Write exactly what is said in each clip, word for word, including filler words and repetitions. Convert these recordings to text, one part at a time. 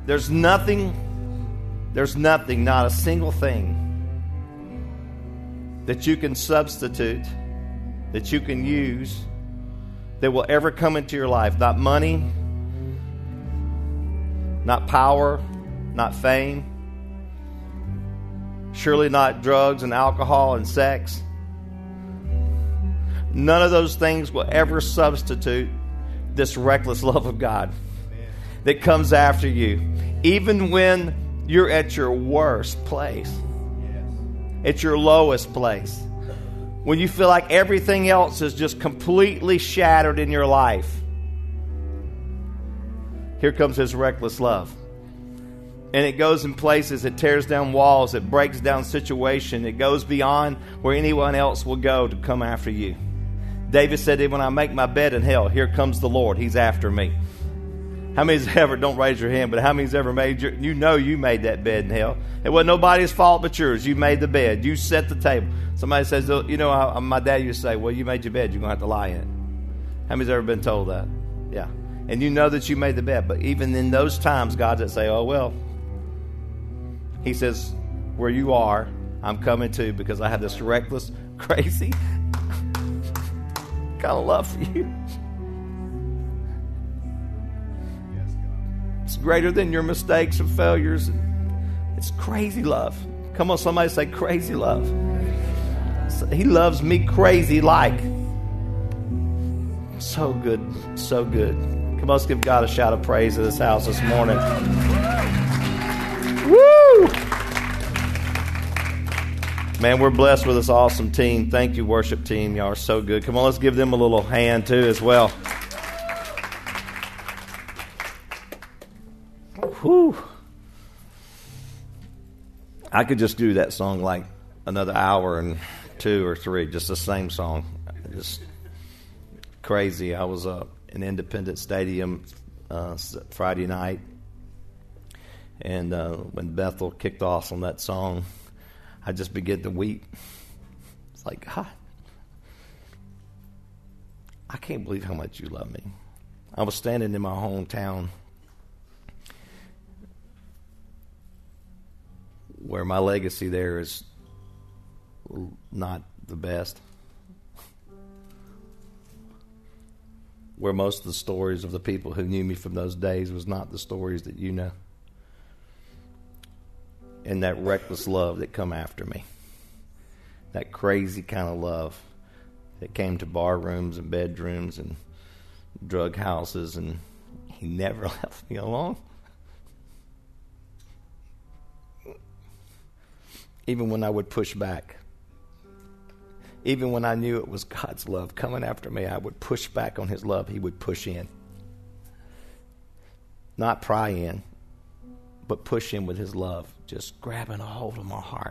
There's nothing, there's nothing, not a single thing that you can substitute, that you can use, that will ever come into your life. Not money, not power, not fame, surely not drugs and alcohol and sex. None of those things will ever substitute this reckless love of God that comes after you. Even when you're at your worst place, at your lowest place, when you feel like everything else is just completely shattered in your life, here comes His reckless love. And it goes in places, it tears down walls, it breaks down situations, it goes beyond where anyone else will go to come after you. David said, when I make my bed in hell, here comes the Lord. He's after me. How many's ever, don't raise your hand, but how many's ever made, your, you know you made that bed in hell. It wasn't nobody's fault but yours. You made the bed. You set the table. Somebody says, you know, I, my dad used to say, well, you made your bed, you're going to have to lie in it. How many's ever been told that? Yeah. And you know that you made the bed. But even in those times, God doesn't say, oh, well. He says, where you are, I'm coming to, because I have this reckless, crazy kind of love for you. It's greater than your mistakes and failures. It's crazy love. Come on, somebody say crazy love. He loves me crazy like. So good, so good. Come on, let's give God a shout of praise in this house this morning. Woo! Man, we're blessed with this awesome team. Thank you, worship team. Y'all are so good. Come on, let's give them a little hand too as well. Whew. I could just do that song like another hour and two or three, just the same song. Just crazy. I was uh, in Independence Stadium uh, Friday night, and uh, when Bethel kicked off on that song, I just began to weep. It's like, God, I can't believe how much you love me. I was standing in my hometown where my legacy there is not the best, where most of the stories of the people who knew me from those days was not the stories that you know. And that reckless love that come after me, that crazy kind of love that came to bar rooms and bedrooms and drug houses, and He never left me alone. Even when I would push back, even when I knew it was God's love coming after me, I would push back on His love. He would push in. Not pry in, but push in with His love, just grabbing a hold of my heart.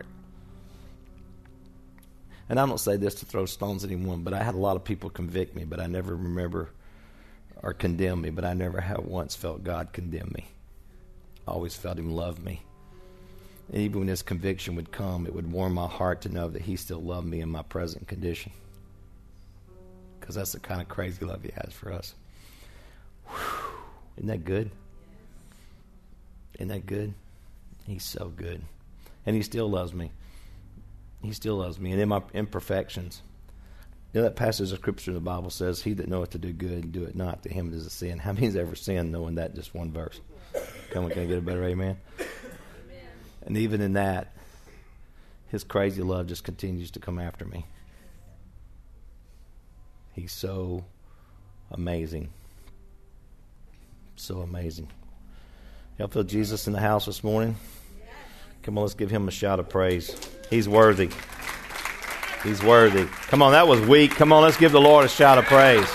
And I don't say this to throw stones at anyone, but I had a lot of people convict me, but I never remember or condemn me, but I never have once felt God condemn me. I always felt Him love me. And even when His conviction would come, it would warm my heart to know that He still loved me in my present condition. Because that's the kind of crazy love He has for us. Whew. Isn't that good? Isn't that good? He's so good. And He still loves me. He still loves me. And in my imperfections, you know that passage of Scripture in the Bible says, he that knoweth to do good and do it not, to him it is a sin. How many's ever sinned knowing that just one verse? Come on, can I get a better amen? Amen. And even in that, His crazy love just continues to come after me. He's so amazing. So amazing. Y'all feel Jesus in the house this morning? Come on, let's give Him a shout of praise. He's worthy. He's worthy. Come on, that was weak. Come on, let's give the Lord a shout of praise.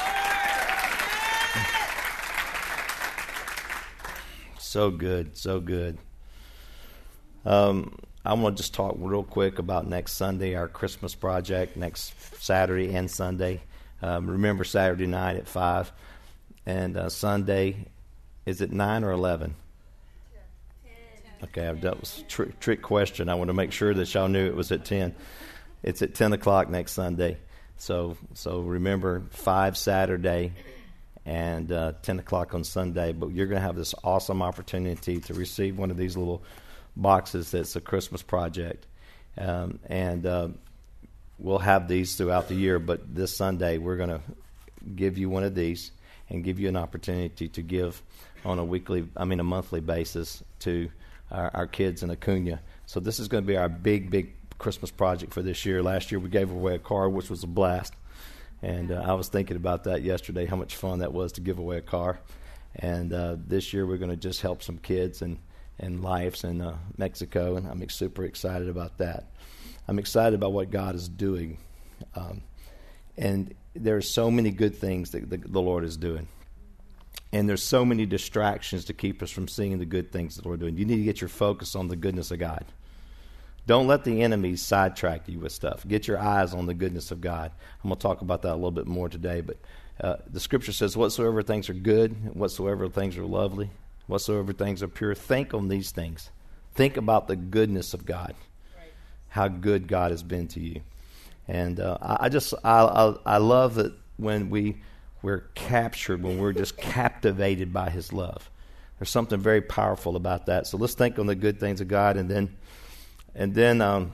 So good, so good. Um, I want to just talk real quick about next Sunday, our Christmas project, next Saturday and Sunday. Um, remember Saturday night at five, and uh, Sunday, is it nine or eleven? Okay, I've dealt with a tr- trick question. I want to make sure that y'all knew it was at ten. It's at ten o'clock next Sunday. So so remember, five Saturday and uh, ten o'clock on Sunday. But you're going to have this awesome opportunity to receive one of these little boxes that's a Christmas project. Um, and uh, we'll have these throughout the year, but this Sunday we're going to give you one of these and give you an opportunity to give on a weekly, I mean a monthly basis to our, our kids in Acuna. So this is going to be our big, big Christmas project for this year. Last year we gave away a car, which was a blast. And uh, I was thinking about that yesterday, how much fun that was to give away a car. And uh, this year we're going to just help some kids and, and lives in uh, Mexico, and I'm super excited about that. I'm excited about what God is doing. Um, and there are so many good things that the, the Lord is doing. And there's so many distractions to keep us from seeing the good things that the Lord is doing. You need to get your focus on the goodness of God. Don't let the enemy sidetrack you with stuff. Get your eyes on the goodness of God. I'm going to talk about that a little bit more today. But uh, the Scripture says, whatsoever things are good, whatsoever things are lovely, whatsoever things are pure, think on these things. Think about the goodness of God, right. How good God has been to you. And uh, I, I just, I, I, I love that when we, we're captured, when we're just captivated by His love. There's something very powerful about that. So let's think on the good things of God, and then And then um,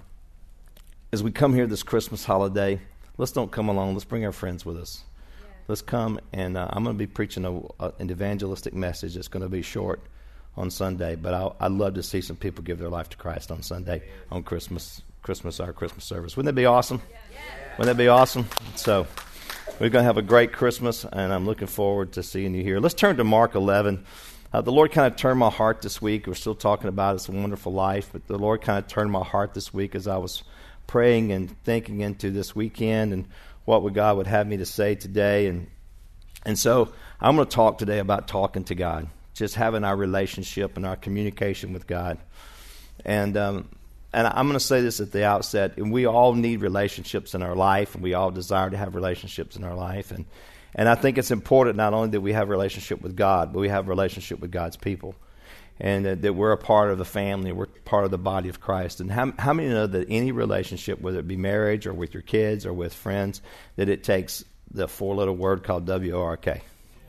as we come here this Christmas holiday, let's don't come alone. Let's bring our friends with us. Yeah. Let's come, and uh, I'm going to be preaching a, a, an evangelistic message that's going to be short on Sunday, but I'll, I'd love to see some people give their life to Christ on Sunday, on Christmas, Christmas, our Christmas service. Wouldn't that be awesome? Yeah. Wouldn't that be awesome? So we're going to have a great Christmas, and I'm looking forward to seeing you here. Let's turn to Mark eleven. Uh, the Lord kind of turned my heart this week. We're still talking about It's a Wonderful Life, but the Lord kind of turned my heart this week as I was praying and thinking into this weekend and what would God would have me to say today. And and so I'm going to talk today about talking to God, just having our relationship and our communication with God. And um, and I'm going to say this at the outset, and we all need relationships in our life, and we all desire to have relationships in our life. And And I think it's important not only that we have a relationship with God, but we have a relationship with God's people. And uh, that we're a part of the family, we're part of the body of Christ. And how, how many know that any relationship, whether it be marriage or with your kids or with friends, that it takes the four-letter word called W O R K?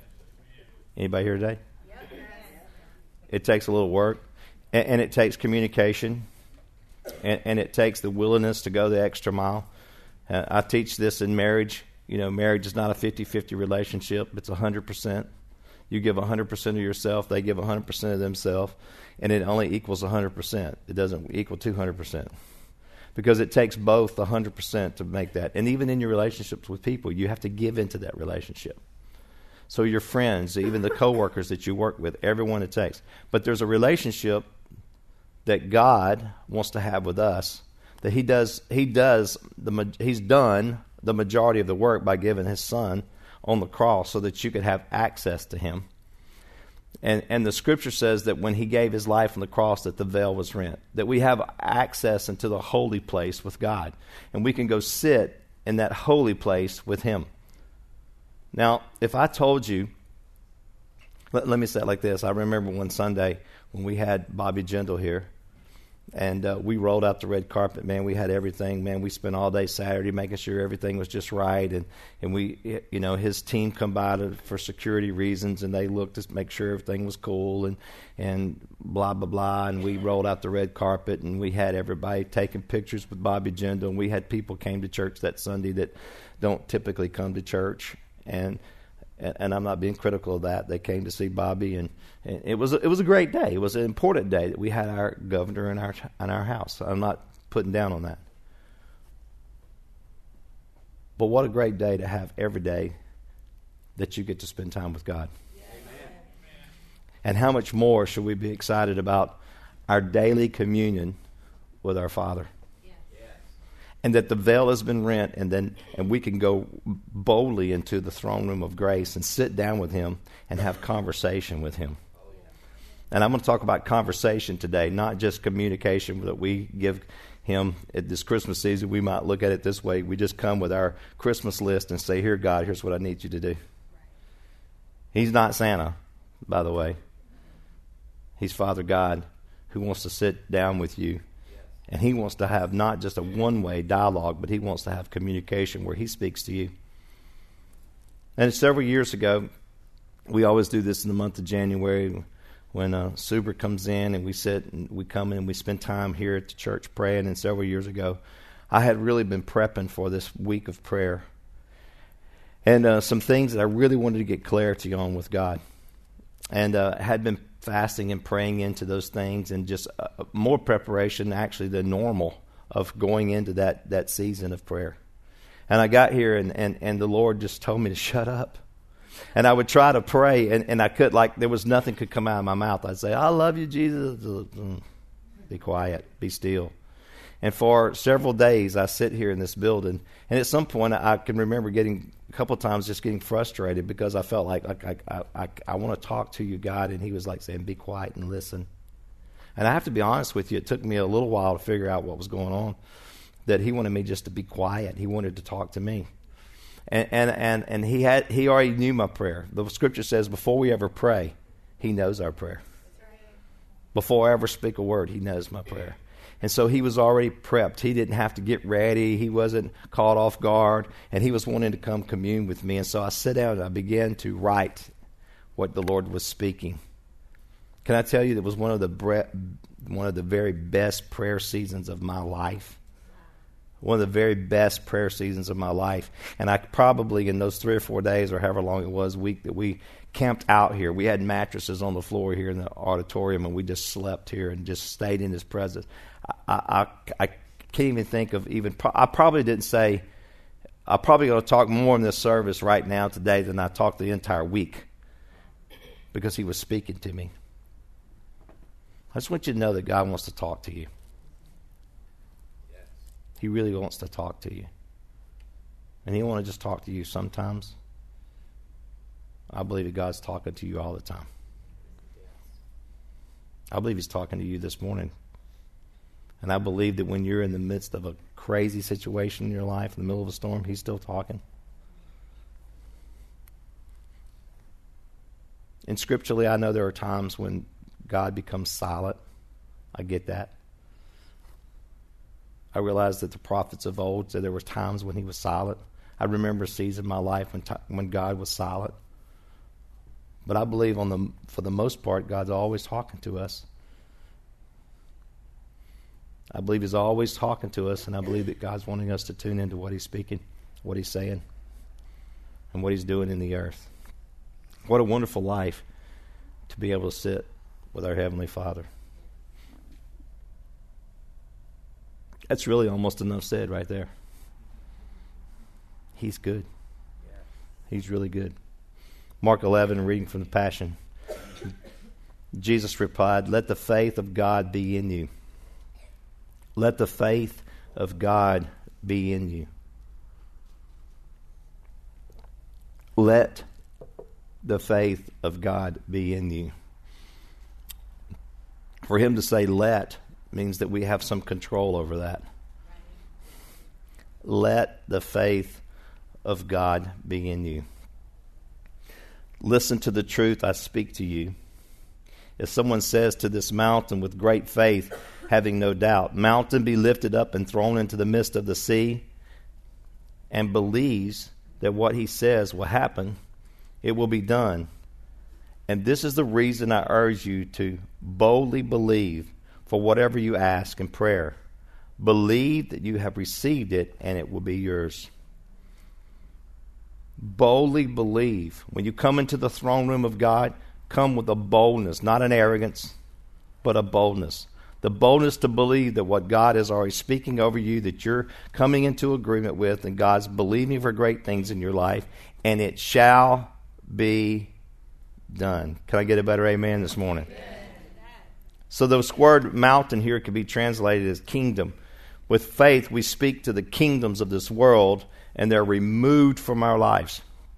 Anybody here today? It takes a little work, and, and it takes communication, and, and it takes the willingness to go the extra mile. Uh, I teach this in marriage. You know, marriage is not a fifty-fifty relationship. It's one hundred percent. You give one hundred percent of yourself. They give one hundred percent of themselves. And it only equals one hundred percent. It doesn't equal two hundred percent. Because it takes both one hundred percent to make that. And even in your relationships with people, you have to give into that relationship. So your friends, even the coworkers that you work with, everyone it takes. But there's a relationship that God wants to have with us. That He does, He does, the He's done the majority of the work by giving His Son on the cross so that you could have access to Him. And and the Scripture says that when He gave His life on the cross, that the veil was rent. That we have access into the holy place with God. And we can go sit in that holy place with Him. Now, if I told you, let, let me say it like this. I remember one Sunday when we had Bobby Jindal here. And uh, we rolled out the red carpet, man. We had everything, man. We spent all day Saturday making sure everything was just right. And, and we, you know, his team come by to, for security reasons, and they looked to make sure everything was cool and, and blah, blah, blah. And we rolled out the red carpet, and we had everybody taking pictures with Bobby Jindal. And we had people came to church that Sunday that don't typically come to church. And and I'm not being critical of that. They came to see Bobby, and, and it was a, it was a great day. It was an important day that we had our governor in our in our house. I'm not putting down on that. But what a great day to have every day that you get to spend time with God. Amen. And how much more should we be excited about our daily communion with our Father? And that the veil has been rent, and then and we can go boldly into the throne room of grace and sit down with Him and have conversation with Him. And I'm going to talk about conversation today, not just communication that we give Him at this Christmas season. We might look at it this way. We just come with our Christmas list and say, here, God, here's what I need you to do. He's not Santa, by the way. He's Father God who wants to sit down with you. And He wants to have not just a one-way dialogue, but He wants to have communication where He speaks to you. And several years ago, we always do this in the month of January when uh, Suber comes in and we sit and we come in and we spend time here at the church praying. And several years ago, I had really been prepping for this week of prayer. And uh, some things that I really wanted to get clarity on with God. And uh, had been fasting and praying into those things and just uh, more preparation actually than normal of going into that, that season of prayer. And I got here and, and, and the Lord just told me to shut up. And I would try to pray and, and I could, like, there was nothing could come out of my mouth. I'd say, I love you, Jesus. Be quiet, be still. And for several days I sit here in this building. And at some point I can remember getting, a couple of times just getting frustrated because I felt like, like I, I, I, I want to talk to you, God. And he was like saying, be quiet and listen. And I have to be honest with you, it took me a little while to figure out what was going on. That he wanted me just to be quiet. He wanted to talk to me. And and and, and he had he already knew my prayer. The scripture says before we ever pray, he knows our prayer. Before I ever speak a word, he knows my prayer. And so he was already prepped. He didn't have to get ready. He wasn't caught off guard. And he was wanting to come commune with me. And so I sat down and I began to write what the Lord was speaking. Can I tell you, it was one of the bre- one of the very best prayer seasons of my life. One of the very best prayer seasons of my life. And I probably, in those three or four days or however long it was, week that we camped out here, we had mattresses on the floor here in the auditorium, and we just slept here and just stayed in his presence. I, I, I can't even think of even, I probably didn't say, I'm probably going to talk more in this service right now today than I talked the entire week because he was speaking to me. I just want you to know that God wants to talk to you. He really wants to talk to you. And he'll want to just talk to you sometimes. I believe that God's talking to you all the time. I believe he's talking to you this morning. And I believe that when you're in the midst of a crazy situation in your life, in the middle of a storm, he's still talking. And scripturally, I know there are times when God becomes silent. I get that. I realized that the prophets of old said there were times when he was silent. I remember a season in my life when t- when God was silent. But I believe on the for the most part, God's always talking to us. I believe he's always talking to us, and I believe that God's wanting us to tune into what he's speaking, what he's saying, and what he's doing in the earth. What a wonderful life to be able to sit with our Heavenly Father. That's really almost enough said right there. He's good. He's really good. Mark eleven, reading from the Passion. Jesus replied, "Let the faith of God be in you. Let the faith of God be in you." Let the faith of God be in you. For him to say let means that we have some control over that. Let the faith of God be in you. Listen to the truth I speak to you. If someone says to this mountain with great faith, having no doubt, "Mountain, be lifted up and thrown into the midst of the sea," and believes that what he says will happen, it will be done. And this is the reason I urge you to boldly believe for whatever you ask in prayer. Believe that you have received it and it will be yours. Boldly believe. When you come into the throne room of God, come with a boldness, not an arrogance, but a boldness. The boldness to believe that what God is already speaking over you, that you're coming into agreement with, and God's believing for great things in your life, and it shall be done. Can I get a better amen this morning? Amen. So the word mountain here could be translated as kingdom. With faith, we speak to the kingdoms of this world, and they're removed from our lives.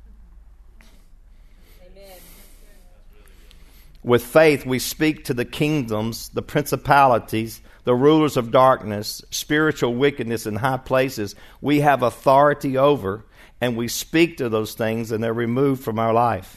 Amen. With faith, we speak to the kingdoms, the principalities, the rulers of darkness, spiritual wickedness in high places. We have authority over, and we speak to those things, and they're removed from our life.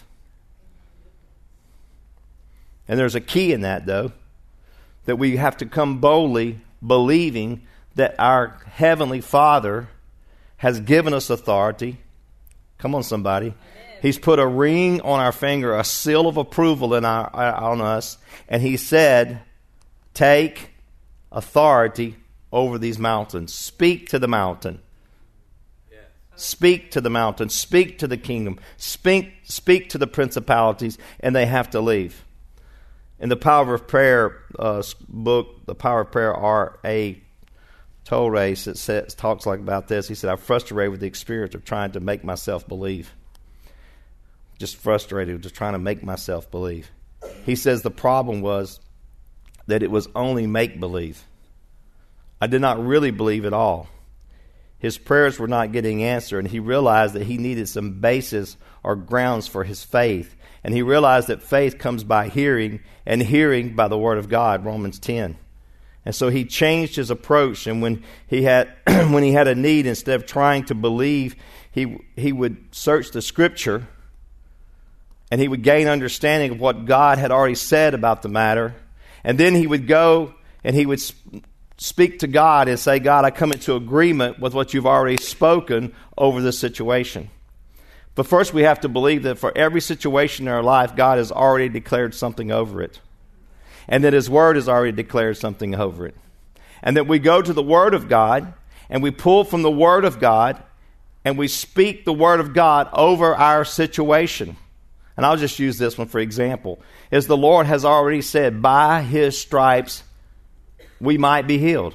And there's a key in that, though, that we have to come boldly believing that our Heavenly Father has given us authority. Come on, somebody. Amen. He's put a ring on our finger, a seal of approval in our, on us. And he said, take authority over these mountains. Speak to the mountain. Speak to the mountain. Speak to the kingdom. Speak, speak to the principalities. And they have to leave. In the Power of Prayer uh, book, The Power of Prayer, R A Torres, it says, talks like about this. He said, I'm frustrated with the experience of trying to make myself believe. Just frustrated with just trying to make myself believe. He says the problem was that it was only make-believe. I did not really believe at all. His prayers were not getting answered, and he realized that he needed some basis or grounds for his faith. And he realized that faith comes by hearing, and hearing by the Word of God, Romans ten. And so he changed his approach, and when he had when he had a need, instead of trying to believe, he he would search the Scripture, and he would gain understanding of what God had already said about the matter. And then he would go and he would sp- speak to God and say, God, I come into agreement with what you've already spoken over this situation. But first we have to believe that for every situation in our life, God has already declared something over it. And that His Word has already declared something over it. And that we go to the Word of God and we pull from the Word of God and we speak the Word of God over our situation. And I'll just use this one for example. Is the Lord has already said, by His stripes we might be healed.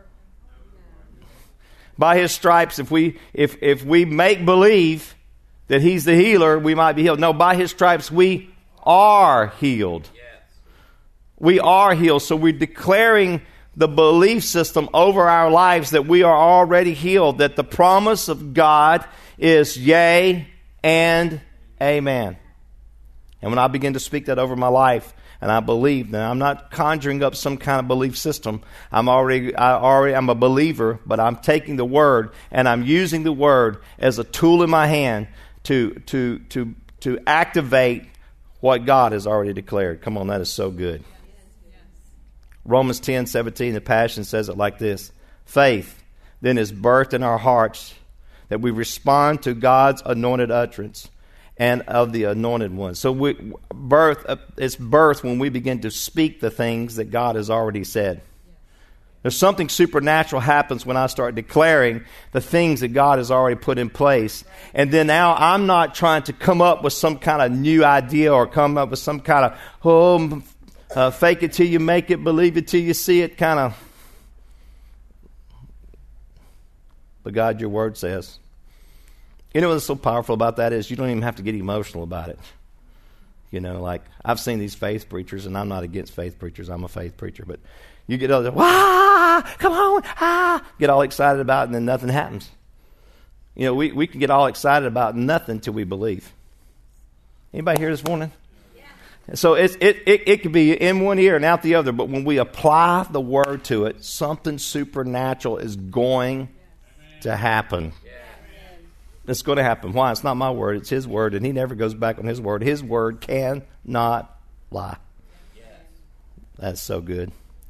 By His stripes, if we if if we make believe that He's the healer, we might be healed. No, by His stripes we are healed. Yes. We are healed. So we're declaring the belief system over our lives that we are already healed, that the promise of God is yea and amen. And when I begin to speak that over my life, and I believe, now I'm not conjuring up some kind of belief system. I'm already, I already, I'm a believer, but I'm taking the Word and I'm using the Word as a tool in my hand to to to to activate what God has already declared. Come on, that is so good. Romans ten seventeen, the Passion says it like this: faith then is birthed in our hearts, that we respond to God's anointed utterance and of the anointed one. So we, birth, it's birth when we begin to speak the things that God has already said. There's something supernatural happens when I start declaring the things that God has already put in place. And then now I'm not trying to come up with some kind of new idea or come up with some kind of, oh, uh, fake it till you make it, believe it till you see it kind of. But God, your Word says. You know what's so powerful about that is you don't even have to get emotional about it. You know, like I've seen these faith preachers, and I'm not against faith preachers. I'm a faith preacher. But you get all the, wah, come on, ah, get all excited about it, and then nothing happens. You know, we, we can get all excited about nothing till we believe. Anybody here this morning? Yeah. So it's, it, it, it could be in one ear and out the other, but when we apply the Word to it, something supernatural is going to happen. It's going to happen. Why? It's not my word. It's His Word, and He never goes back on His word. His Word cannot lie. Yes. That's so good.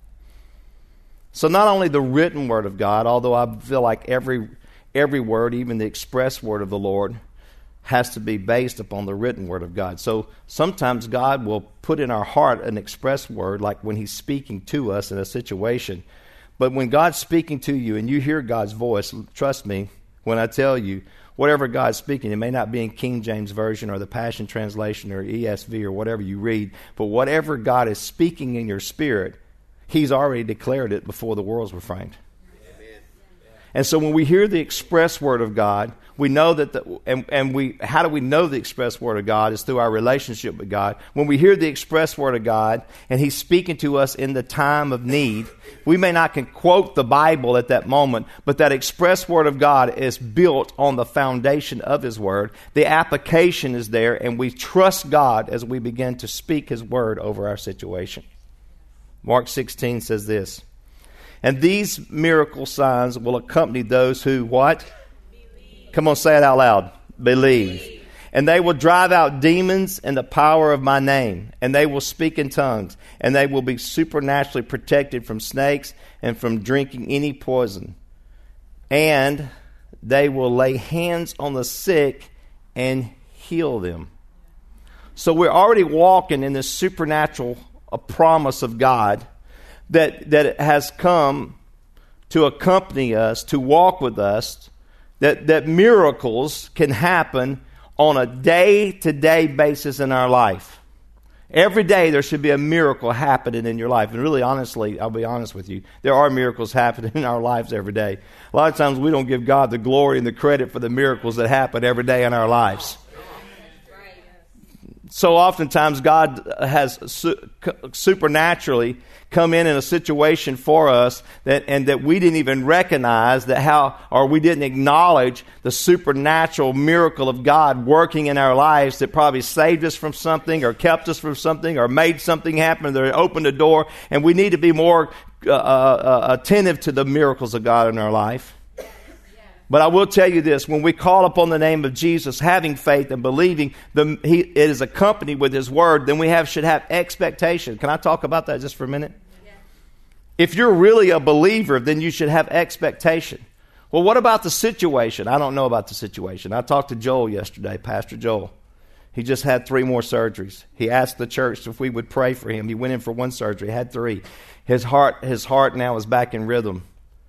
So not only the written Word of God, although I feel like every every word, even the express word of the Lord, has to be based upon the written Word of God. So sometimes God will put in our heart an express word, like when He's speaking to us in a situation. But when God's speaking to you and you hear God's voice, trust me when I tell you, whatever God's speaking, it may not be in King James Version or the Passion Translation or E S V or whatever you read, but whatever God is speaking in your spirit, He's already declared it before the worlds were framed. Amen. And so when we hear the express Word of God, we know that, the, and, and we, how do we know the express Word of God? Is through our relationship with God. When we hear the express Word of God, and He's speaking to us in the time of need, we may not can quote the Bible at that moment, but that express Word of God is built on the foundation of His Word. The application is there, and we trust God as we begin to speak His Word over our situation. Mark sixteen says this, and these miracle signs will accompany those who, what? Come on, say it out loud. Believe. Believe. And they will drive out demons in the power of my name. And they will speak in tongues. And they will be supernaturally protected from snakes and from drinking any poison. And they will lay hands on the sick and heal them. So we're already walking in this supernatural a promise of God that, that has come to accompany us, to walk with us, that, that miracles can happen on a day-to-day basis in our life. Every day there should be a miracle happening in your life. And really, honestly, I'll be honest with you, there are miracles happening in our lives every day. A lot of times we don't give God the glory and the credit for the miracles that happen every day in our lives. So oftentimes God has su- supernaturally come in in a situation for us that and that we didn't even recognize that how or we didn't acknowledge the supernatural miracle of God working in our lives that probably saved us from something or kept us from something or made something happen that opened a door. And we need to be more uh, uh, attentive to the miracles of God in our life. But I will tell you this, when we call upon the name of Jesus, having faith and believing the, he, it is accompanied with His Word, then we have should have expectation. Can I talk about that just for a minute? Yeah. If you're really a believer, then you should have expectation. Well, what about the situation? I don't know about the situation. I talked to Joel yesterday, Pastor Joel. He just had three more surgeries. He asked the church if we would pray for him. He went in for one surgery, had three. His heart, his heart now is back in rhythm.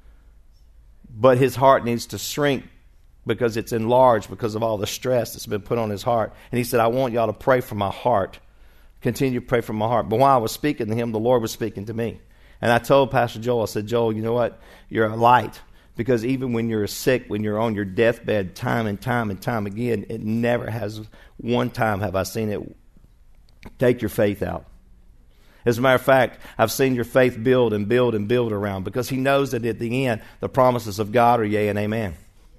But his heart needs to shrink because it's enlarged because of all the stress that's been put on his heart. And he said, I want y'all to pray for my heart. Continue to pray for my heart. But while I was speaking to him, the Lord was speaking to me. And I told Pastor Joel, I said, Joel, you know what? You're a light. Because even when you're sick, when you're on your deathbed time and time and time again, it never has one time have I seen it take your faith out. As a matter of fact, I've seen your faith build and build and build around because He knows that at the end, the promises of God are yea and amen.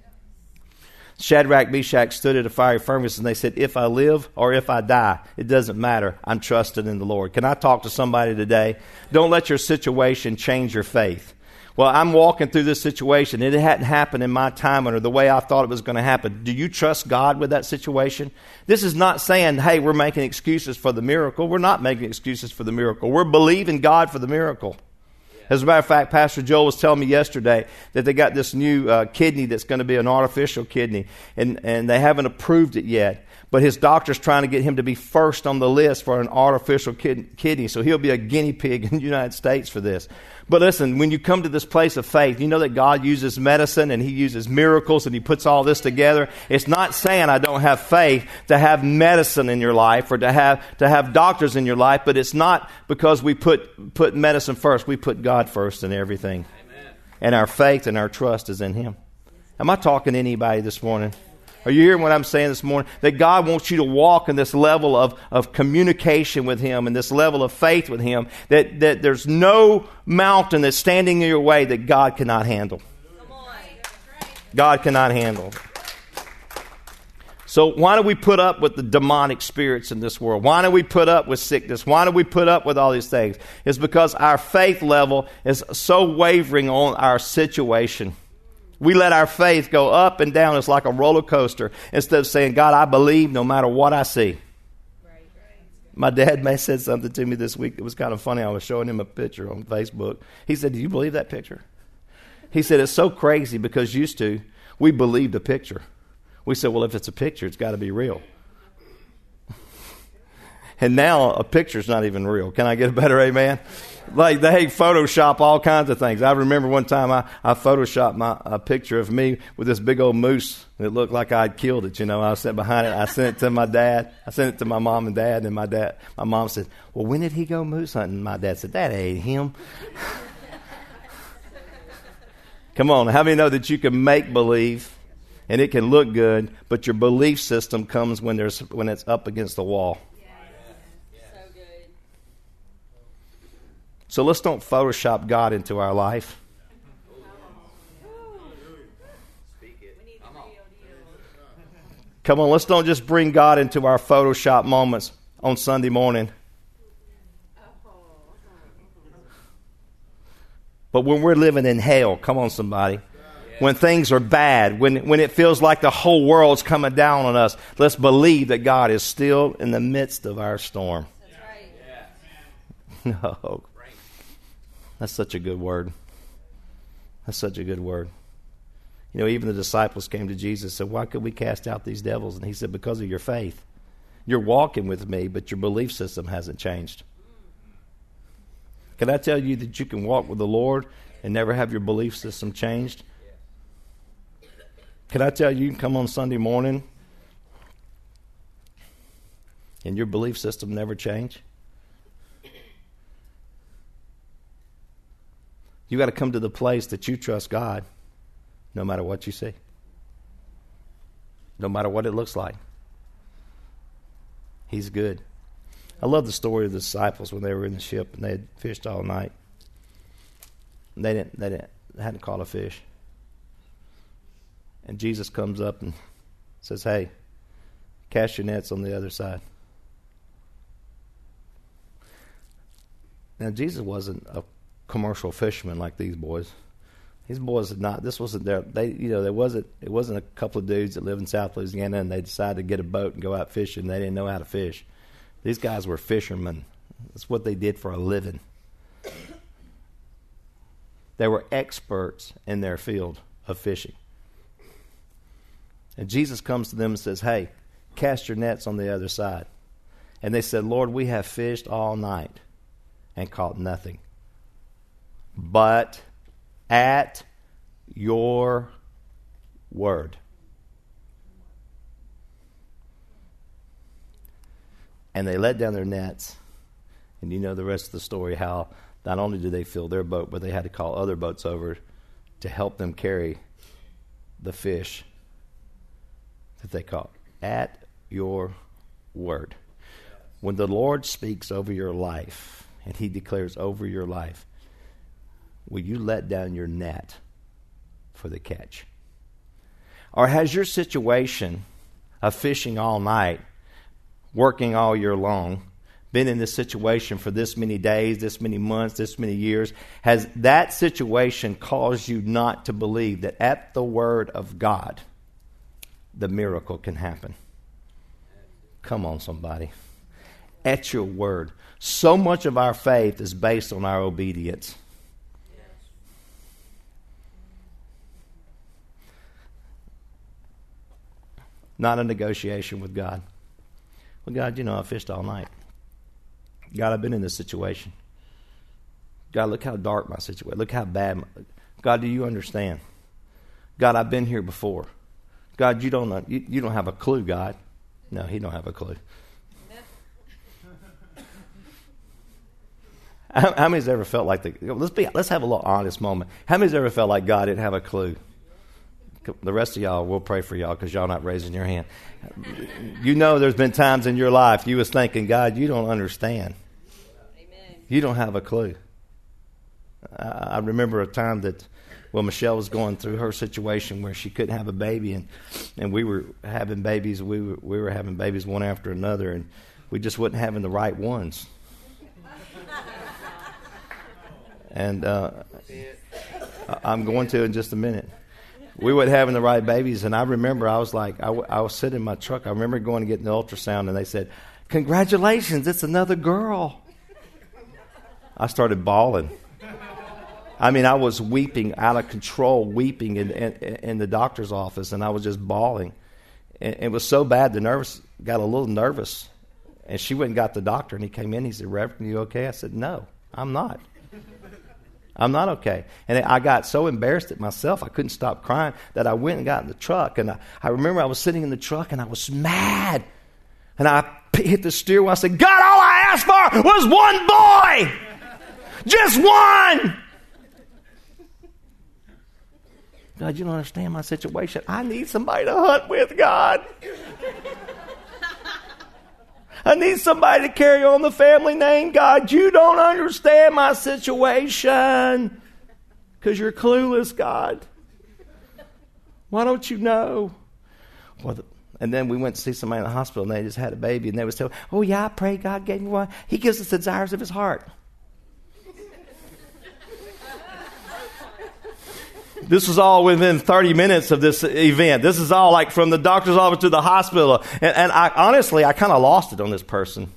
Shadrach, Meshach stood at a fiery furnace and they said, if I live or if I die, it doesn't matter. I'm trusting in the Lord. Can I talk to somebody today? Don't let your situation change your faith. Well, I'm walking through this situation. It hadn't happened in my time or the way I thought it was going to happen. Do you trust God with that situation? This is not saying, hey, we're making excuses for the miracle. We're not making excuses for the miracle. We're believing God for the miracle. As a matter of fact, Pastor Joel was telling me yesterday that they got this new uh, kidney that's going to be an artificial kidney, and, and they haven't approved it yet. But his doctor's trying to get him to be first on the list for an artificial kid- kidney, so he'll be a guinea pig in the United States for this. But listen, when you come to this place of faith, you know that God uses medicine and He uses miracles and He puts all this together. It's not saying I don't have faith to have medicine in your life or to have to have doctors in your life, but it's not because we put, put medicine first. We put God first in everything. Amen. And our faith and our trust is in Him. Am I talking to anybody this morning? Are you hearing what I'm saying this morning? That God wants you to walk in this level of, of communication with Him and this level of faith with Him. That, that there's no mountain that's standing in your way that God cannot handle. God cannot handle. So why do we put up with the demonic spirits in this world? Why do we put up with sickness? Why do we put up with all these things? It's because our faith level is so wavering on our situation. We let our faith go up and down. It's like a roller coaster instead of saying, God, I believe no matter what I see. Right, right. My dad may said something to me this week that was kind of funny. I was showing him a picture on Facebook. He said, do you believe that picture? He said, it's so crazy because used to, we believed the picture. We said, well, if it's a picture, it's got to be real. And now a picture's not even real. Can I get a better amen? Like they Photoshop all kinds of things. I remember one time I, I Photoshopped my, a picture of me with this big old moose. It looked like I'd killed it, you know. I was sitting behind it. I sent it to my dad. I sent it to my mom and dad. And my dad, my mom said, well, when did he go moose hunting? My dad said, that ain't him. Come on. How many know that you can make believe and it can look good, but your belief system comes when there's when it's up against the wall? So let's don't Photoshop God into our life. Come on, let's don't just bring God into our Photoshop moments on Sunday morning. But when we're living in hell, come on somebody, when things are bad, when, when it feels like the whole world's coming down on us, let's believe that God is still in the midst of our storm. That's right. No. That's such a good word. That's such a good word. You know, even the disciples came to Jesus and said, why could we cast out these devils? And he said, because of your faith. You're walking with me, but your belief system hasn't changed. Can I tell you that you can walk with the Lord and never have your belief system changed? Can I tell you, you can come on Sunday morning and your belief system never change? You got to come to the place that you trust God no matter what you see. No matter what it looks like. He's good. I love the story of the disciples when they were in the ship and they had fished all night. And they didn't they didn't they hadn't caught a fish. And Jesus comes up and says, hey, cast your nets on the other side. Now Jesus wasn't a commercial fisherman like these boys. These boys had not. This wasn't their. They, you know, there wasn't. It wasn't a couple of dudes that live in South Louisiana and they decided to get a boat and go out fishing. They didn't know how to fish. These guys were fishermen. That's what they did for a living. They were experts in their field of fishing. And Jesus comes to them and says, "Hey, cast your nets on the other side." And they said, "Lord, we have fished all night and caught nothing. But at your word." And they let down their nets. And you know the rest of the story, how not only did they fill their boat, but they had to call other boats over to help them carry the fish that they caught. At your word. When the Lord speaks over your life, and he declares over your life, will you let down your net for the catch? Or has your situation of fishing all night, working all year long, been in this situation for this many days, this many months, this many years? Has that situation caused you not to believe that at the word of God, the miracle can happen? Come on, somebody. At your word. So much of our faith is based on our obedience. Not a negotiation with God. Well, God, you know, I fished all night. God, I've been in this situation. God, look how dark my situation. Look how bad. My, God, do you understand? God, I've been here before. God, you don't know, you, you don't have a clue, God. No, he don't have a clue. How, how many's ever felt like the? Let's be. Let's have a little honest moment. How many's ever felt like God didn't have a clue? The rest of y'all, we'll pray for y'all because y'all not raising your hand. You know, there's been times in your life you was thinking, God, you don't understand. Amen. You don't have a clue. I, I remember a time that, well, Michelle was going through her situation where she couldn't have a baby, and and we were having babies. We were we were having babies one after another, and we just wasn't having the right ones. And uh, I'm going to in just a minute. We weren't having the right babies, and I remember I was like, I, w- I was sitting in my truck. I remember going to get the ultrasound, and they said, "Congratulations, it's another girl." I started bawling. I mean, I was weeping out of control, weeping in, in, in the doctor's office, and I was just bawling. And it was so bad, the nurse got a little nervous, and she went and got the doctor, and he came in. He said, "Reverend, you okay?" I said, "No, I'm not. I'm not okay." And I got so embarrassed at myself, I couldn't stop crying, that I went and got in the truck. And I, I remember I was sitting in the truck, and I was mad. And I hit the steering wheel. I said, "God, all I asked for was one boy. Just one. God, you don't understand my situation. I need somebody to hunt with, God. I need somebody to carry on the family name. God, you don't understand my situation because you're clueless, God. Why don't you know?" Well, the, and then we went to see somebody in the hospital, and they just had a baby, and they was telling, "Oh, yeah, I pray God gave me one. He gives us the desires of his heart." This was all within thirty minutes of this event. This is all like from the doctor's office to the hospital. And, and I honestly, I kind of lost it on this person.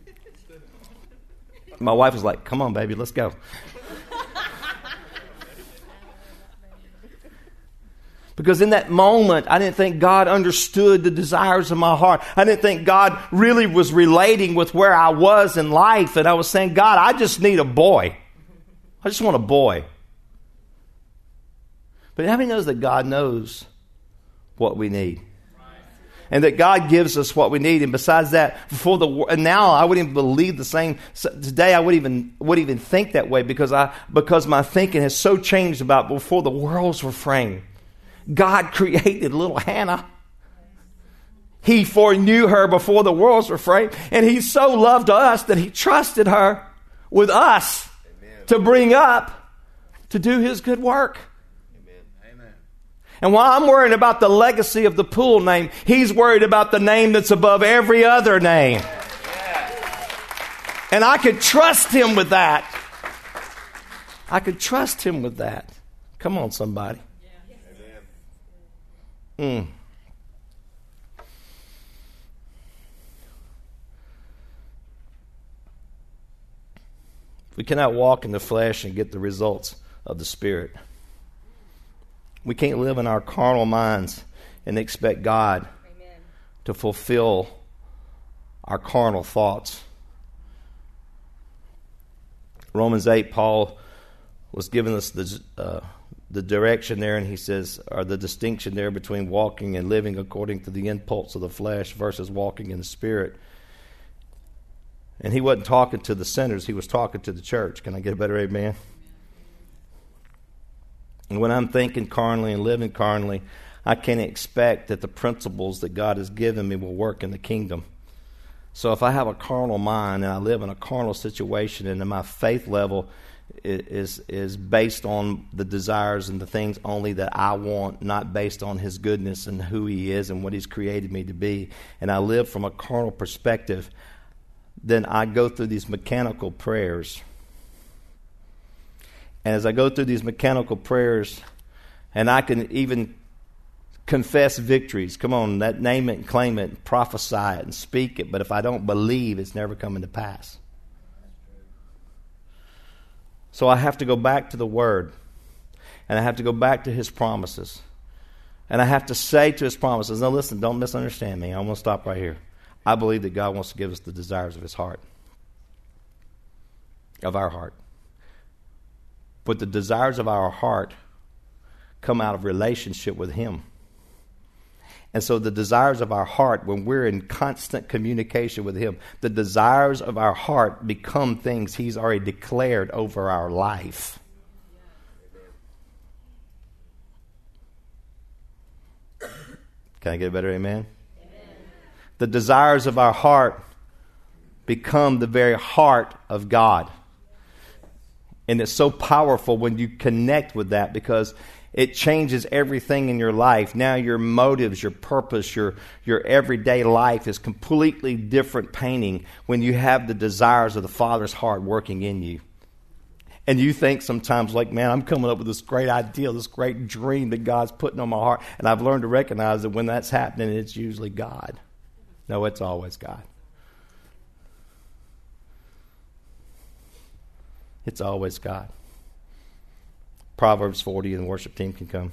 My wife was like, "Come on, baby, let's go." Because in that moment, I didn't think God understood the desires of my heart. I didn't think God really was relating with where I was in life. And I was saying, God, I just need a boy. I just want a boy. But how many knows that God knows what we need? And that God gives us what we need. And besides that, before the and now I wouldn't even believe the same. Today I wouldn't even would even think that way because I because my thinking has so changed about before the worlds were framed. God created little Hannah. He foreknew her before the worlds were framed, and He so loved us that He trusted her with us Amen. To bring up to do His good work. And while I'm worried about the legacy of the pool name, He's worried about the name that's above every other name. And I could trust Him with that. I could trust Him with that. Come on, somebody. Mm. We cannot walk in the flesh and get the results of the Spirit. We can't live in our carnal minds and expect God Amen. To fulfill our carnal thoughts. Romans eight, Paul was giving us the, uh, the direction there, and he says, or the distinction there between walking and living according to the impulse of the flesh versus walking in the Spirit. And he wasn't talking to the sinners, he was talking to the church. Can I get a better amen? And when I'm thinking carnally and living carnally, I can't expect that the principles that God has given me will work in the kingdom. So if I have a carnal mind and I live in a carnal situation and then my faith level is is based on the desires and the things only that I want, not based on His goodness and who He is and what He's created me to be, and I live from a carnal perspective, then I go through these mechanical prayers. And as I go through these mechanical prayers, and I can even confess victories. Come on, that name it and claim it, and prophesy it and speak it. But if I don't believe, it's never coming to pass. So I have to go back to the Word. And I have to go back to His promises. And I have to say to His promises, now listen, don't misunderstand me. I'm going to stop right here. I believe that God wants to give us the desires of His heart. Of our heart. But the desires of our heart come out of relationship with Him. And so the desires of our heart, when we're in constant communication with Him, the desires of our heart become things He's already declared over our life. Can I get a better amen? Amen? The desires of our heart become the very heart of God. And it's so powerful when you connect with that because it changes everything in your life. Now your motives, your purpose, your, your everyday life is completely different painting when you have the desires of the Father's heart working in you. And you think sometimes like, man, I'm coming up with this great idea, this great dream that God's putting on my heart. And I've learned to recognize that when that's happening, it's usually God. No, it's always God. It's always God. Proverbs forty, and the worship team can come.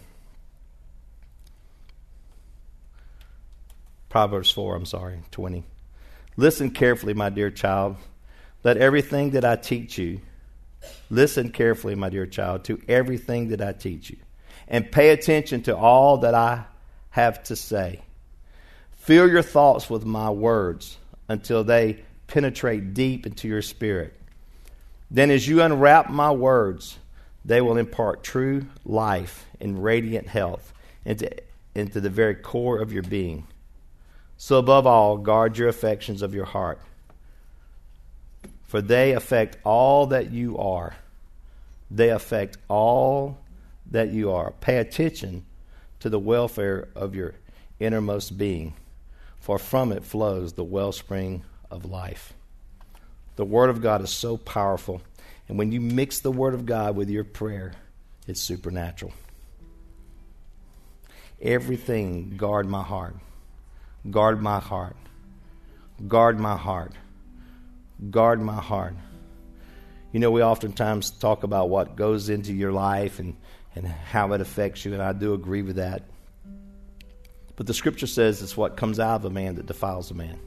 Proverbs four, I'm sorry, twenty. Listen carefully, my dear child. Let everything that I teach you, listen carefully, my dear child, to everything that I teach you. And pay attention to all that I have to say. Fill your thoughts with my words until they penetrate deep into your spirit. Then as you unwrap my words, they will impart true life and radiant health into, into the very core of your being. So above all, guard your affections of your heart, for they affect all that you are. They affect all that you are. Pay attention to the welfare of your innermost being, for from it flows the wellspring of life. The Word of God is so powerful. And when you mix the Word of God with your prayer, it's supernatural. Everything, guard my heart. Guard my heart. Guard my heart. Guard my heart. You know, we oftentimes talk about what goes into your life and, and how it affects you, and I do agree with that. But the scripture says it's what comes out of a man that defiles a man.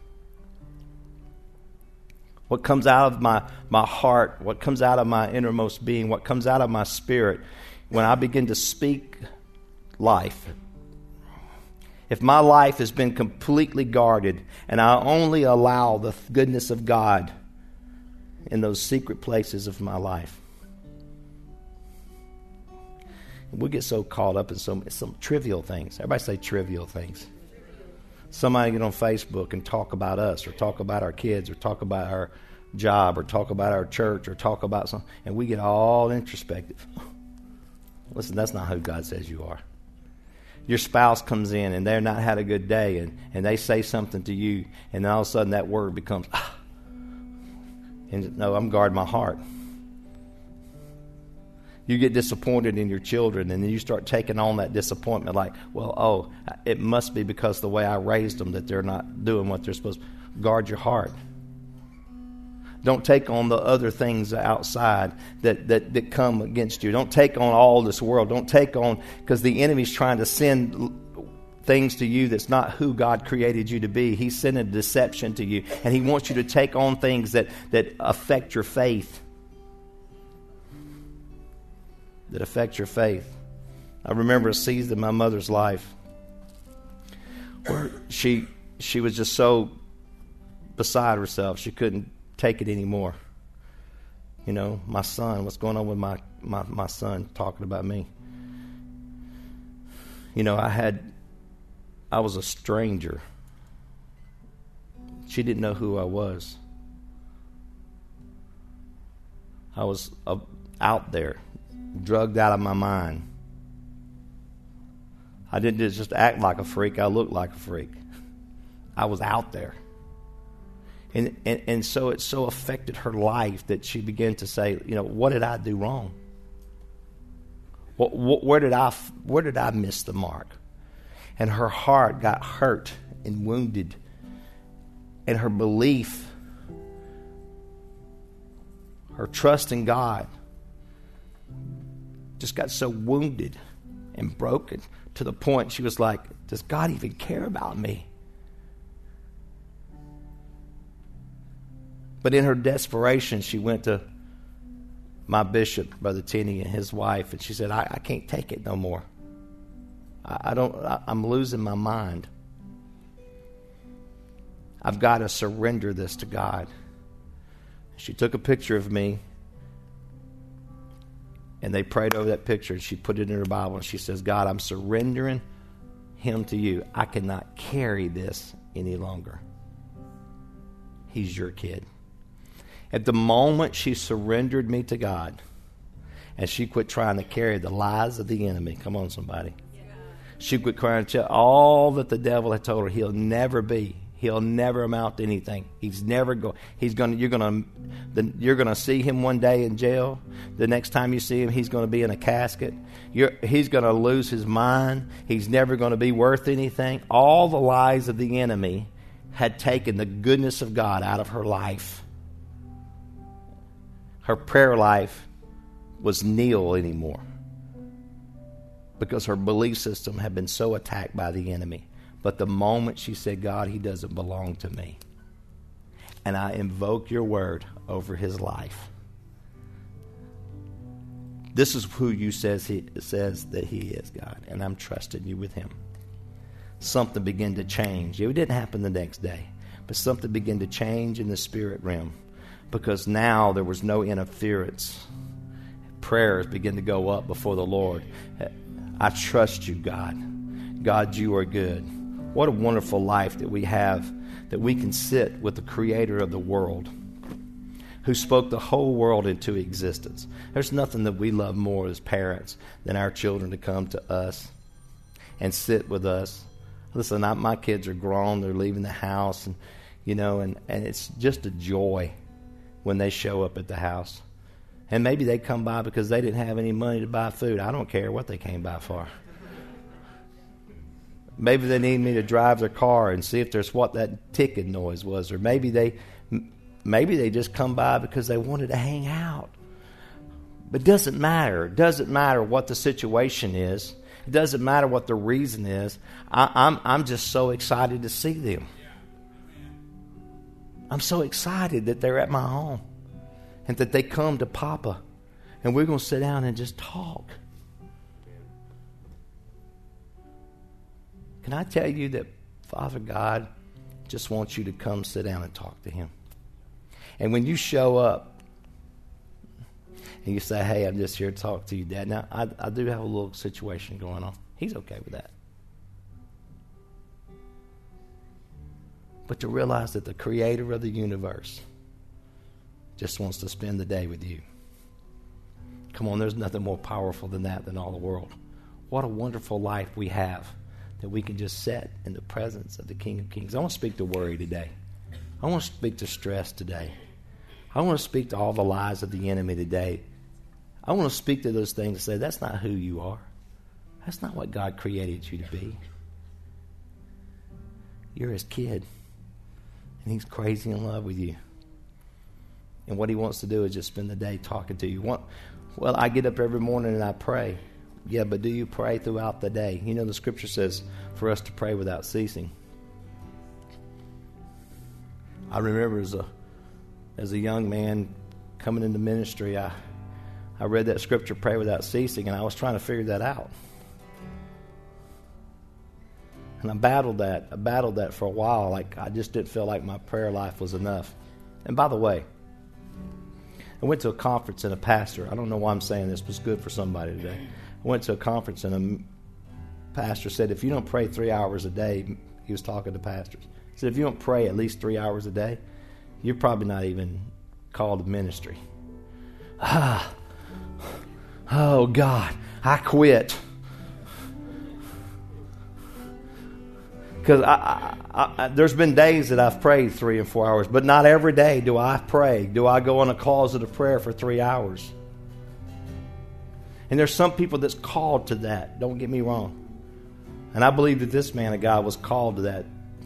What comes out of my, my heart, what comes out of my innermost being, what comes out of my spirit, when I begin to speak life. If my life has been completely guarded and I only allow the goodness of God in those secret places of my life, we get so caught up in some, some trivial things. Everybody say trivial things. Somebody get on Facebook and talk about us or talk about our kids or talk about our job or talk about our church or talk about something, and we get all introspective. Listen, that's not who God says you are. Your spouse comes in and they're not had a good day, and, and they say something to you, and then all of a sudden that word becomes, ah. And no, I'm guarding my heart. You get disappointed in your children, and then you start taking on that disappointment like, well, oh, it must be because the way I raised them that they're not doing what they're supposed to. Guard your heart. Don't take on the other things outside that, that, that come against you. Don't take on all this world. Don't take on, because the enemy's trying to send things to you that's not who God created you to be. He's sending deception to you, and he wants you to take on things that, that affect your faith. That affect your faith. I remember a season in my mother's life where she she was just so beside herself. She couldn't take it anymore. You know, my son, what's going on with my, my, my son talking about me? You know, I had, I was a stranger. She didn't know who I was. I was uh, out there, drugged out of my mind. I didn't just act like a freak. I looked like a freak. I was out there. And, and and so it so affected her life that she began to say, you know, what did I do wrong? What, what, where did I where did I miss the mark? And her heart got hurt and wounded. And her belief, her trust in God just got so wounded and broken to the point she was like, does God even care about me? But in her desperation, she went to my bishop, Brother Tenney, and his wife, and she said, I, I can't take it no more. I, I don't, I, I'm losing my mind. I've got to surrender this to God. She took a picture of me, and they prayed over that picture, and she put it in her Bible, and she says, God, I'm surrendering him to you. I cannot carry this any longer. He's your kid. At the moment she surrendered me to God, and she quit trying to carry the lies of the enemy. Come on, somebody. Yeah. She quit crying to all that the devil had told her he'll never be. He'll never amount to anything. He's never go. He's going. You're going to. You're going to see him one day in jail. The next time you see him, he's going to be in a casket. You're, he's going to lose his mind. He's never going to be worth anything. All the lies of the enemy had taken the goodness of God out of her life. Her prayer life was nil anymore because her belief system had been so attacked by the enemy. But the moment she said, God, he doesn't belong to me, and I invoke your word over his life. This is who you says he says that he is, God, and I'm trusting you with him. Something began to change. It didn't happen the next day, but something began to change in the spirit realm. Because now there was no interference. Prayers begin to go up before the Lord. I trust you, God. God, you are good. What a wonderful life that we have, that we can sit with the creator of the world, who spoke the whole world into existence. There's nothing that we love more as parents than our children to come to us and sit with us. Listen, I, my kids are grown. They're leaving the house, and you know, and, and it's just a joy when they show up at the house. And maybe they come by because they didn't have any money to buy food. I don't care what they came by for. Maybe they need me to drive their car and see if there's what that ticking noise was. Or maybe they maybe they just come by because they wanted to hang out. But it doesn't matter. It doesn't matter what the situation is. It doesn't matter what the reason is. I, I'm, I'm just so excited to see them. I'm so excited that they're at my home and that they come to Papa. And we're going to sit down and just talk. Can I tell you that Father God just wants you to come sit down and talk to Him? And when you show up and you say, hey, I'm just here to talk to you, Dad. Now, I, I do have a little situation going on. He's okay with that. But to realize that the creator of the universe just wants to spend the day with you. Come on, there's nothing more powerful than that in all the world. What a wonderful life we have that we can just sit in the presence of the King of Kings. I want to speak to worry today. I want to speak to stress today. I want to speak to all the lies of the enemy today. I want to speak to those things and say, that's not who you are. That's not what God created you to be. You're His kid. And He's crazy in love with you. And what He wants to do is just spend the day talking to you. Well, I get up every morning and I pray. Yeah, but do you pray throughout the day? You know, the Scripture says for us to pray without ceasing. I remember as a as a young man coming into ministry, I I read that Scripture, pray without ceasing, and I was trying to figure that out. And I battled that. I battled that for a while. Like, I just didn't feel like my prayer life was enough. And by the way, I went to a conference and a pastor, I don't know why I'm saying this, but it's good for somebody today. I went to a conference and a pastor said, if you don't pray three hours a day, he was talking to pastors. He said, if you don't pray at least three hours a day, you're probably not even called to ministry. Ah, oh God, I quit. Because I, I, I, there's been days that I've prayed three and four hours, but not every day do I pray. Do I go on a closet of prayer for three hours? And there's some people that's called to that. Don't get me wrong. And I believe that this man of God was called to that.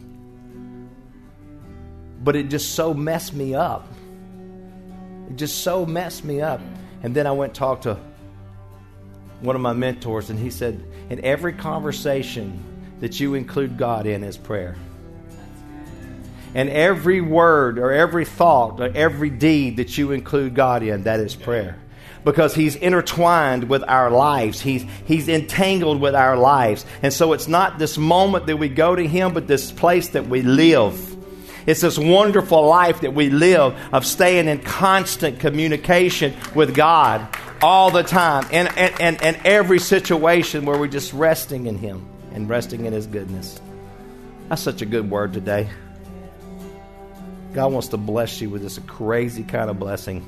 But it just so messed me up. It just so messed me up. And then I went and talked to one of my mentors, and he said, in every conversation that you include God in is prayer. And every word or every thought or every deed that you include God in, that is prayer. Because He's intertwined with our lives. He's, he's entangled with our lives. And so it's not this moment that we go to Him, but this place that we live. It's this wonderful life that we live of staying in constant communication with God all the time. And, and, and, and every situation where we're just resting in Him and resting in His goodness. That's such a good word today. God wants to bless you with this crazy kind of blessing.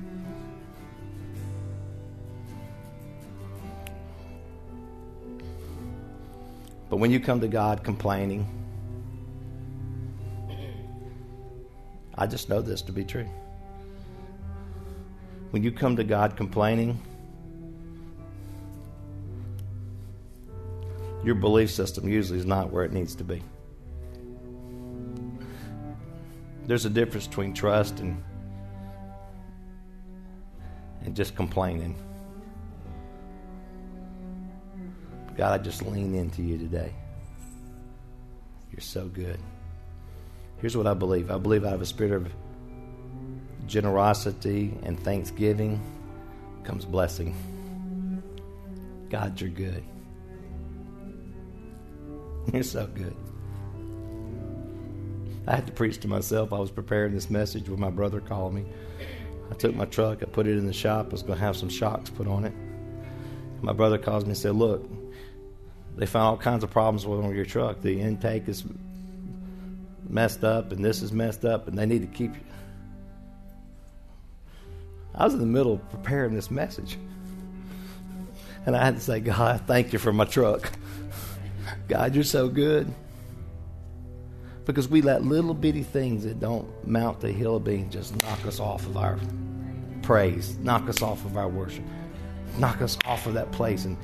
But when you come to God complaining, I just know this to be true. When you come to God complaining, your belief system usually is not where it needs to be. There's a difference between trust and and just complaining. God, I just lean into you today. You're so good. Here's what I believe. I believe out of a spirit of generosity and thanksgiving comes blessing. God, you're good. You're so good. I had to preach to myself. I was preparing this message when my brother called me. I took my truck, I put it in the shop. I was going to have some shocks put on it. My brother calls me and said, look, they found all kinds of problems with your truck. The intake is messed up and this is messed up and they need to keep you. I was in the middle of preparing this message. And I had to say, God, thank you for my truck. God, you're so good. Because we let little bitty things that don't mount the hill of being just knock us off of our praise, knock us off of our worship, knock us off of that place, and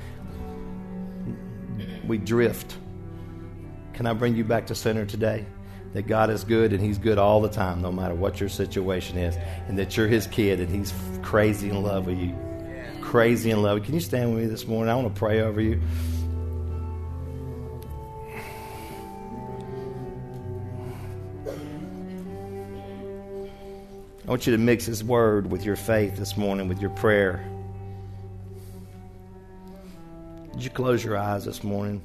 we drift. Can I bring you back to center today? That God is good and He's good all the time, no matter what your situation is, and that you're His kid and He's crazy in love with you. Crazy in love. Can you stand with me this morning? I want to pray over you. I want you to mix His Word with your faith this morning, with your prayer. Did you close your eyes this morning?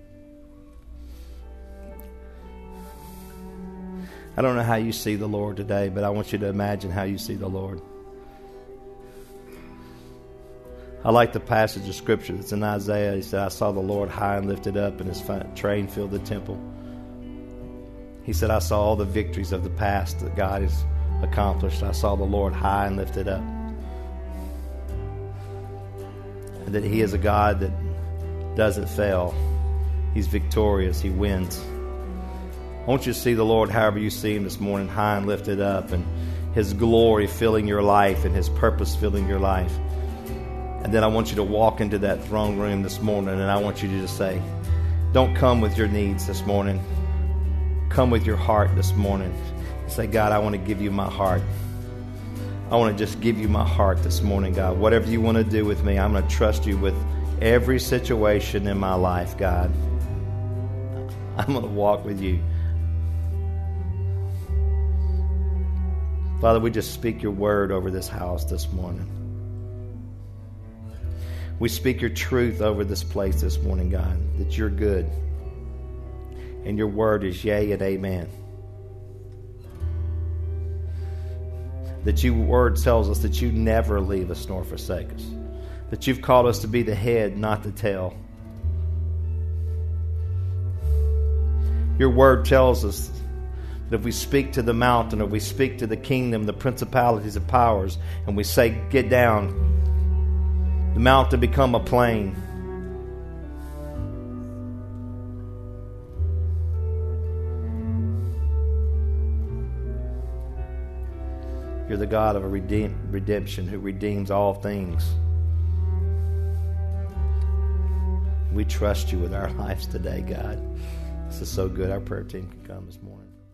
I don't know how you see the Lord today, but I want you to imagine how you see the Lord. I like the passage of Scripture that's in Isaiah. He said, I saw the Lord high and lifted up, and His train filled the temple. He said, I saw all the victories of the past that God has accomplished. I saw the Lord high and lifted up. And that He is a God that doesn't fail. He's victorious. He wins. I want you to see the Lord however you see Him this morning, high and lifted up, and His glory filling your life and His purpose filling your life. And then I want you to walk into that throne room this morning, and I want you to just say, don't come with your needs this morning. Come with your heart this morning. Say, God, I want to give you my heart. I want to just give you my heart this morning, God. Whatever you want to do with me, I'm going to trust you with every situation in my life, God. I'm going to walk with you. Father, we just speak your word over this house this morning. We speak your truth over this place this morning, God, that you're good. And your word is yea and amen. That your word tells us that you never leave us nor forsake us. That you've called us to be the head, not the tail. Your word tells us that if we speak to the mountain, or we speak to the kingdom, the principalities and powers, and we say, get down, the mountain become a plain. You're the God of a redeem, redemption who redeems all things. We trust you with our lives today, God. This is so good. Our prayer team can come this morning.